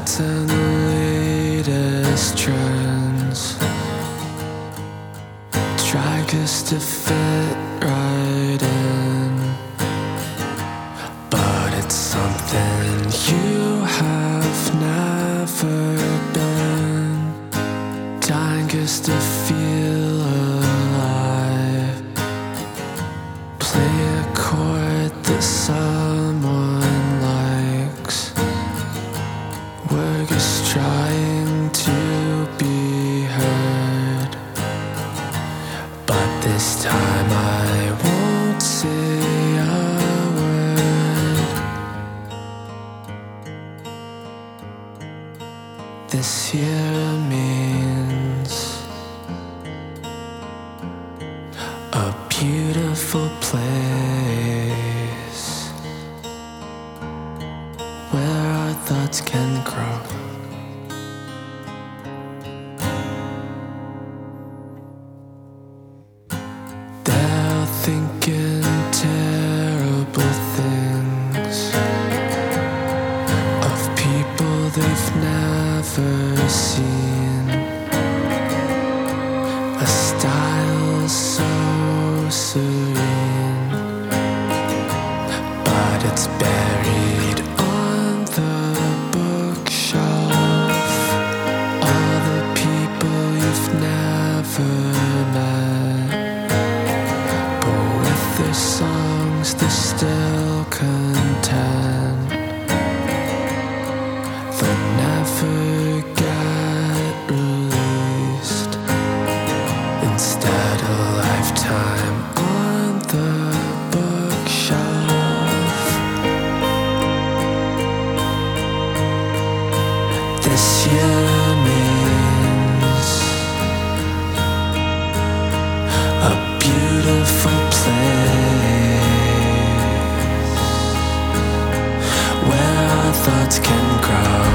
fads and the latest trends. Try just to fit right in, but it's something you have never been. Dying just to feel alive. Play a chord that someone likes. We're just trying to be heard, but this time I won't say a word. This year means a beautiful place where our thoughts can grow. They're thinking terrible things of people they've never seen. A style so serene, but it's buried on the bookshelf. All the people you've never met, but with their songs they're still content. They'll never get released. Instead, a lifetime on the bookshelf. This year means a beautiful place where our thoughts can grow.